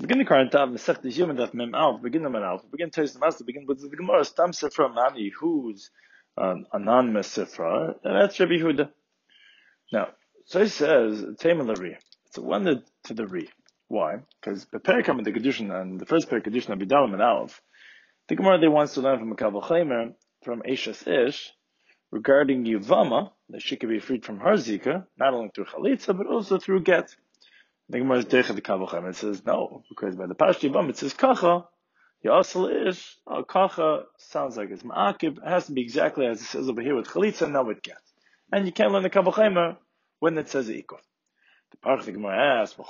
Begin the current time, Masech the human that Mem Alf, begin the Mem Alf, begin to taste the master, begin with the Gemara, Stam Sifra Mani, who's an anonymous Sifra, and that's Rabbi Huda. Now, so he says, Tamer Lari. It's a one to the Re. Why? Because the Perikam in the Kedushin, and the first Perik Kedushin of Bidalam and Alf, the Gemara they wants to learn from a Kabbalah Chaimer, from Eishes Ish, regarding Yuvama, that she could be freed from her Zika, not only through Chalitza, but also through Get. The Gemara is Deicha the Kabbalah Chaimer. It says no, because by the Pashti Yuvama it says Kacha, Yasal Ish, Kacha sounds like it's Ma'akib, it has to be exactly as it says over here with Chalitza, and now with Get. And you can't learn the Kabbalah Chaimer when it says Ikot. The Parach the Gemara asks,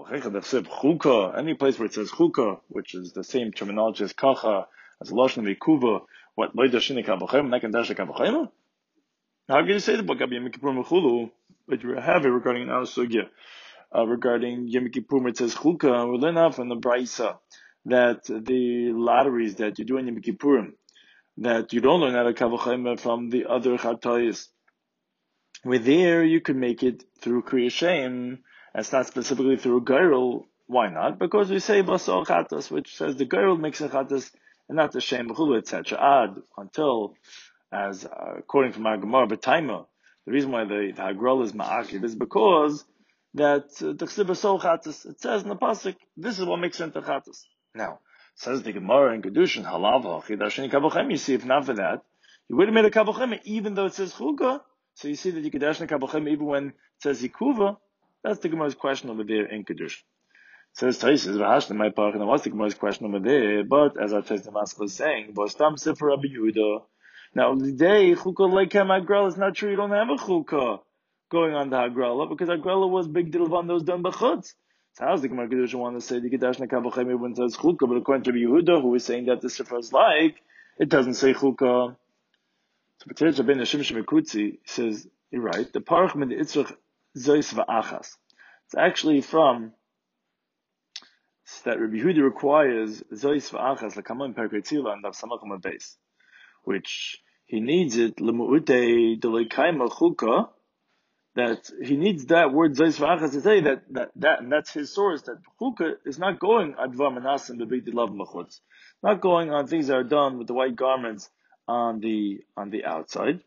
any place where it says Chuka, which is the same terminology as Kacha, as Lashon Vikuva, what Loidashini Kabbalah Chaimer, not can dash the Kabbalah Chaimer? How can you say the book of Yom Kippur Mechulu, but you have it regarding our sugya, regarding Yom Kippur, it says Chuka, we learn out from the Braisa that the lotteries that you do in Yom Kippurim, that you don't learn out of Kabbalah Chaimer from the other Chatayis. Where there you could make it through Kriya Shem, and not specifically through Gairul. Why not? Because we say Basar Chatas, which says the Gairul makes a Chatas, and not the Shem, etc. Ad, until, as according to my Gemara, B'taima, the reason why the Hagrol is Ma'akib is because that the Chsiv Basar Chatas, it says in the Pasuk, this is what makes it into Chatas. Now, says the Gemara in Kedushin, Halava, Chidashini Kabachem, you see, if not for that, you would have made a Kabachem, even though it says Chuka. So you see that you could dash the Kabbalah even when it says Yikuva. That's the Gemara's question over there in Kedushin. It says Taisis v'hashna my parach, and what's the Gemara's question over there? But as our Taisis Maskal is saying, Bostam Sefer Rabbi Yehuda. Now the day Chukah Leikem Hagrala is not true. You don't have a Chukah going on the Hagrala because Hagrala was big deal that was done by Chutz. So how's the Gemara Kedushin want to say the Kedash Kabbalah when it says Chukah? But according to Rabbi Yehuda, who is saying that the Sefer is like, it doesn't say Chukah. So B'terech Rabbeinu Shimshon Mekutzi says, you're right, the Parach Min Itzrach Zois V'achas. It's actually from that Rabbi Yehuda requires Zois V'achas, like Kamon Perkei Tzila and Dav Samachim Beis, which he needs it, L'mu'utei D'leikaima Chuka, that he needs that word Zois V'achas to say that and that's his source, that Chuka is not going Advar Manasim B'Big Dilav Mechutz, not going on things that are done with the white garments on the outside.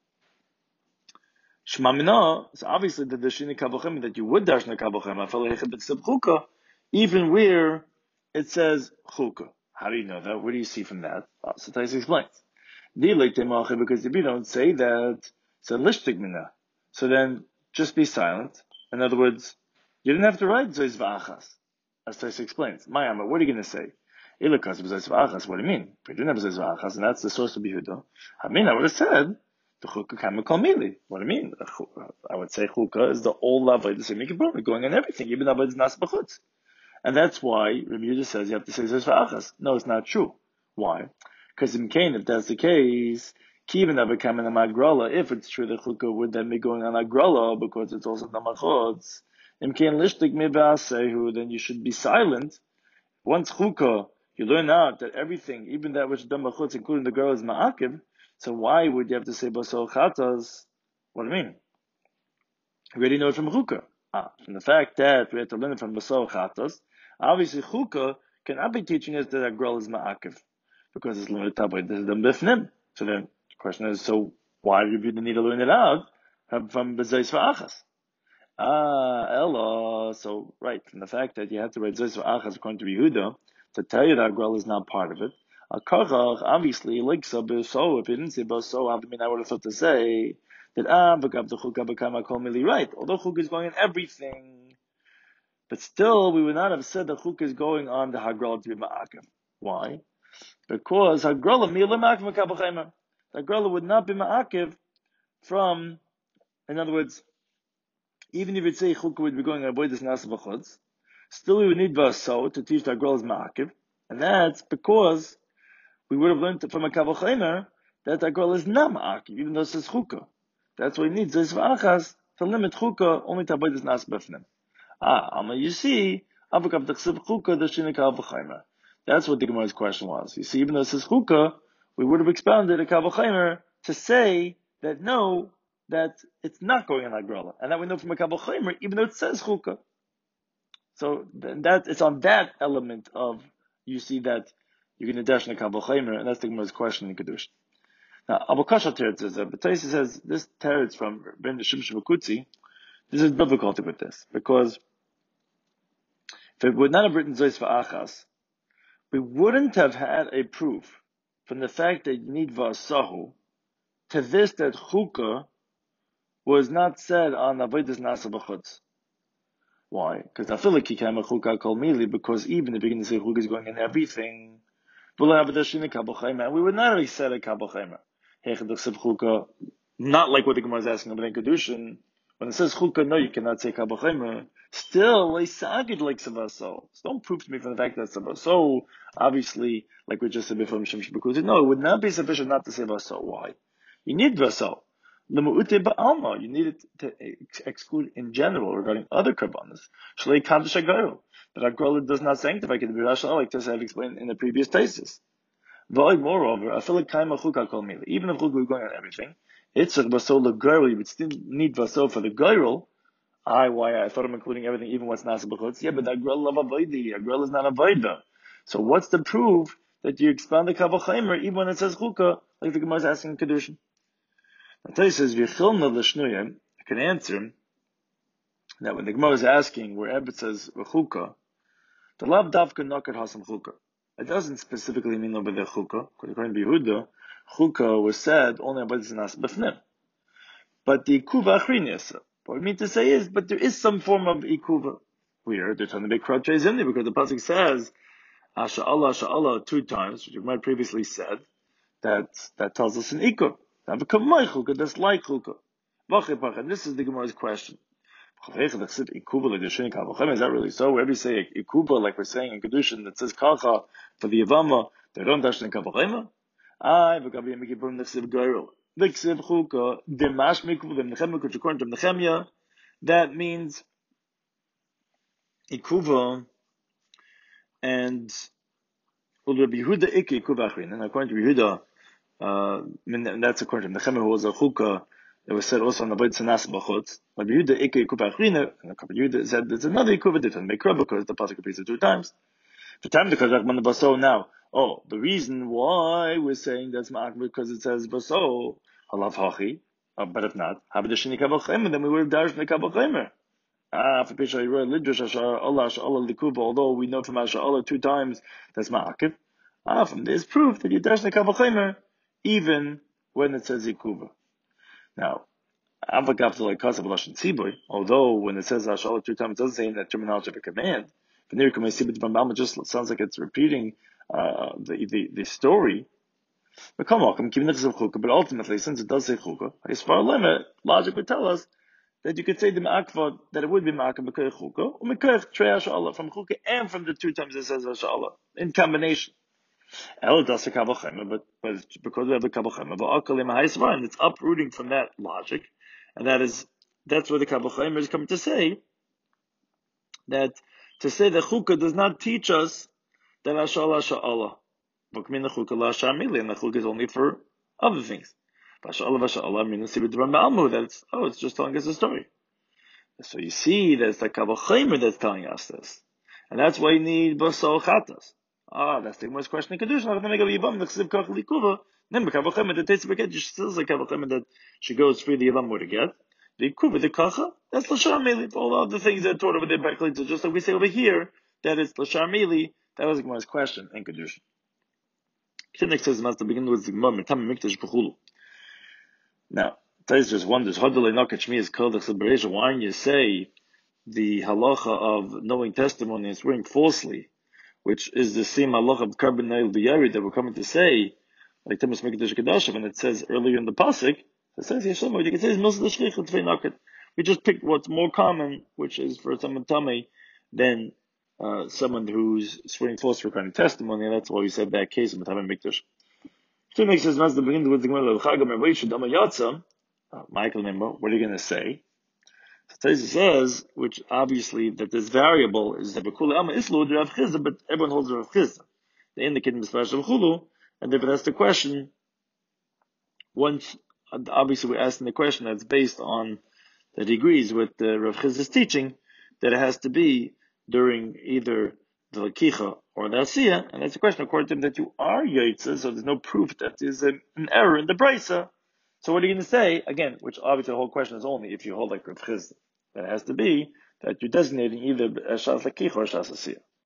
Shema Mina, so obviously the Dashini Kabachem that you would dash na Kabachem, even where it says Chuka. How do you know that? Where do you see from that? So Tais explains. Because if you don't say that, it's a lishtik mina. So then just be silent. In other words, you didn't have to write Zois V'achas, as Tais explains. Mayama, what are you going to say? Ilakas b'zayis v'achas. What do you mean? If you didn't have b'zayis v'achas, and that's the source of Yehuda. I mean, I would have said the chukah kama kol mili. What do you mean? I would say chukah is the old lavay the same mikibur going on everything, even though it's nas b'chutz. And that's why Rabbi Yehuda says you have to say b'zayis v'achas. No, it's not true. Why? Because in Cain, if that's the case, kiven avakam in the magrala. If it's true that chukah would then be going on agrala because it's also namachotz. In Cain lishtik mibasehu, then you should be silent. Once chukah, you learn out that everything, even that which is done by chutz, including the girl, is ma'akiv. So why would you have to say basol chatas? What do you mean? We already know it from chukah. From the fact that we have to learn it from basol chatas, obviously chukah cannot be teaching us that a girl is ma'akiv because it's limited tabay. This is the bifnim. So then the question is, so why do you need to learn it out from bezayis v'achas? Ella. So right from the fact that you have to write bezayis v'achas according to Yehuda, to tell you that Agrel is not part of it. Obviously, like so, if you didn't say so, I would have thought to say that the chukah become kol mili, right? Although chukah is going on everything, but still we would not have said the chukah is going on the Hagrel to be ma'akim. Why? Because Hagrel mi'ila ma'akim kabachayma. The Hagrel would not be ma'akiv from, in other words, even if you'd say chukah would be going on avodas nasa b'chutz, still we would need Vaso to teach the Hagrel is ma'akiv, and that's because we would have learned from a Kabbalah that the Hagrel is not ma'akiv, even though it says chukah. That's why we need Zois V'achas to limit chukah only to avodas nas b'fnim. You see, avakav t'chsiv chukah d'shina Kabbalah. That's what the Gemara's question was. You see, even though it says chukah, we would have expounded a Kabbalah to say that no, that it's not going on Hagrel, and that we know from a Kabbalah even though it says chukah. So that it's on that element of you see that you're going to dash in the Kabul Chaimer, and that's the Gemara's question in Kedushin. Now, Abu Kasha Teretz says that, but Taisa says this Teretz from Ben Shimshon Bakutzi, this is difficulty with this, because if it would not have written Zois V'achas, we wouldn't have had a proof from the fact that you need Vasahu to this that Chukah was not said on Avodas Nasa B'chutz. Why? Because I feel like he came a Chukah Kol Mili, because even the beginning to say Chukah is going in everything, we would not have said a Kabul Chaimer. Not like what the Gemara is asking about in Kedushin. When it says Chukah, no, you cannot say Kabul Chaimer. Still, Leisagid like Savaso. So don't prove to me from the fact that Savaso, obviously, like we just said before, no, it would not be sufficient not to say Vaso. Why? You need Vaso. You need it to exclude in general regarding other Karbanas. Shlei Kaddish Agaro. That Agrala does not sanctify it. Like I have explained in the previous thesis. Moreover, I feel like Kaima Chukah Kol Mili. Even if Chukah is going on everything, it's a Basol L'Girl. You would still need Basol for the Girl. Why? I thought I'm including everything, even what's Nasa B'chutz. Yeah, but the Agrala love Avoidi. Agrala is not Avoida. So what's the proof that you expand the Kabul Chaimer even when it says Chukah, like the Gemara is asking in Kedushin? Now, says, V'chilna L'Shnuyah, I can answer that when the Gemara is asking, wherever it says Chukah, the Lav Davka Nokat Hasam Chukah. It doesn't specifically mean over the Chukah, because according to Yehuda, Chukah was said only about this Nas B'fnim. But the Ikuva Achriniasa. What I mean to say is, but there is some form of Ikuva. Where they're trying to make Krat Treis in there, because the Pasuk says, Asha Allah 2 times, which you might previously said, that tells us an Ikuv. Now, Chukah, that's like Chukah. And this is the Gemara's question. Is that really so? Wherever you say Ikuba, like we're saying in Kedushin, that says Kacha for the Yavama, they don't dash in Kabachema? V'gabi Yemekibur Nechsiv Gairol. Nechsiv Chukah, Dimash Mikuv, Nechemia, which according to Nechemia, that means Ikuva, and Rabbi Yehuda Ikke Ikuva Achrin. And according to Yehuda, that's according to Nechemia, who was a Chukah, it was said also on the Beit Sanas B'chutz. Rabbi Yehuda Ikke Ikuva Achrina, and Rabbi Yehuda said there's another Ikuva different Mikra, because the pasuk repeats it 2 times. The time to Kazak Man Baso now. Oh, the reason why we're saying that's Ma'ak because it says Baso, Halav Hachi, but if not, Habedashini Kabal Chaimer, then we would have dashed the Kabal Chaimer. For Pisha Yirah Lidrash Ashar Allah Likuba, although we know from Ashar Allah 2 times that's Ma'akiv. From this proof that you dash the Kabal Chaimer, even when it says Ikuva. Now, although when it says Ashar 2 times, it doesn't say in that terminology of a command. It just sounds like it's repeating the story. But ultimately, since it does say Chukah, logic would tell us that you could say the Ma'akva, that it would be Ma'akva Mekayach Chukah, or Mekayach Trei Ash'Allah, from Chukah and from the 2 times it says Ash'Allah, in combination. But because we have the Kabul Chaimer, and it's uprooting from that logic, and that's where the Kabul Chaimer is coming to say that Chukah does not teach us that Ash'Allah. And the Chukah is only for other things. It's just telling us a story. So you see that it's the Kabul Chaimer that's telling us this. And that's why you need Basal Chatas. That's the most question in Kedushin. Then the Kabul Chaimer that takes the Beget, still the Kabul Chaimer that she goes free the Yavam to get. The Kuva, the Kacha, that's Lashar Meli. All other things that are taught over there back later, just like we say over here, that it's Lashar Meli. That was the Gemara's question in Kedushin. Kinnick says, to begin with the Gemara, Mitam Mikdash B'chulu. Now, Tais just wonders, why don't you say the halacha of knowing testimony and swearing falsely, which is the same halacha of Karban Nail B'Yari that we're coming to say, like Temes Mikdash Kedash, when it says earlier in the pasuk, it says Yeshama, you can say it's we just picked what's more common, which is for someone tummy than someone who's swearing false regarding testimony, and that's why we said that case of Mitam Mikdash. So it makes sense to begin with the Gemara Michael, remember, what are you going to say? So Taisa says, which obviously that this variable is that Bekula Amma Islu Rav Chizda, but everyone holds Rav Chizda. They indicate in the Spashal Chulu, and they've asked the question. Once, obviously, we're asking the question that's based on that he agrees with Rav Chizda's teaching that it has to be during either the Lakicha or the Asiyah, and that's a question according to him that you are Yaitza, so there's no proof that there's an error in the Brisa. So what are you going to say? Again, which obviously the whole question is only if you hold like Rav Chizda. That has to be that you're designating either Shas Lakicha or Shas Asiyah.